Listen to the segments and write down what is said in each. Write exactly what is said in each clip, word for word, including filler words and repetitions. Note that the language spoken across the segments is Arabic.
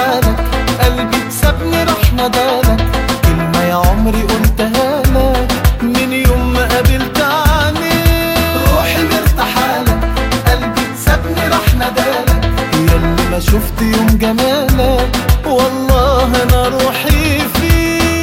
ارتحالك، قلبي سابني راح ندالك، كلمة يا عمري قلتها لك من يوم ما قابلت عينيك. روحي مرتحالك، قلبي سابني راح ندالك، ياللي ما شفت يوم جمالك، والله انا روحي فيك.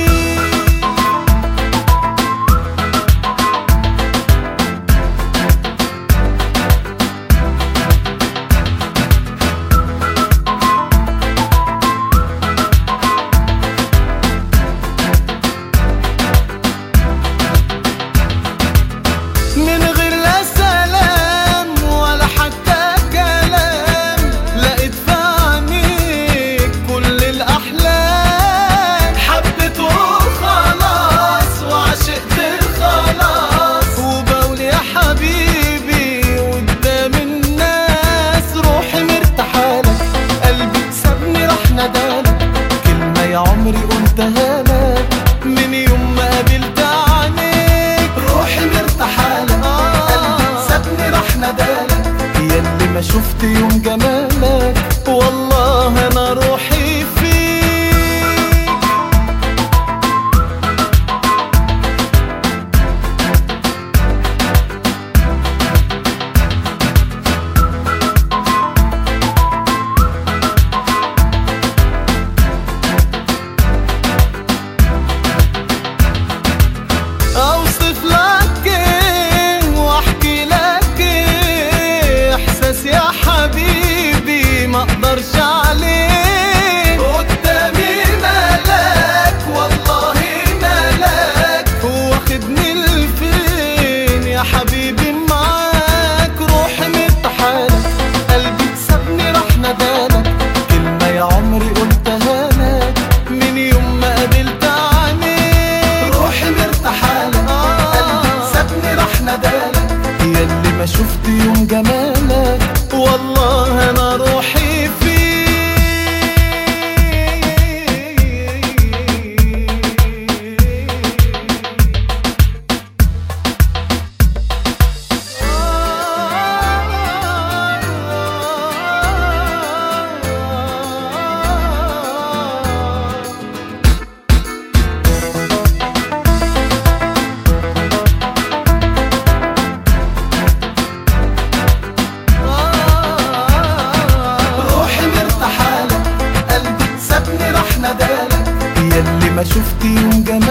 من غير لا سلام ولا حتى كلام، لقيت في عينيك كل الأحلام، حبيت وخلاص وعشقت خلاص، وبقول يا حبيبي قدام الناس. روحي مرتحالك، قلبي سابني راح ندالك، كلمة يا عمري قلتها لك من يوم ما قابلت عينيك. روحي مرتحالك، قلبي سابني راح ندالك، ياللي ما شفت يوم جمالك، والله انا روحي فيك. اوصف لك ايه واحكي لك ايه، احساس يا حبيبي ما اقدرش عليه، قدامي ملاك والله ملاك، واخدني لفين يا حبيبي معاك. روحي مرتحالك، قلبي سابني راح ندالك، كلمة يا عمري قلتها لك من يوم ما قابلت عينيك. روحي مرتحالك، قلبي سابني راح ندالك، ياللي ما شفت يوم جمالك، والله انا روحي فيك. ياللي ما شفت يوم جمالك،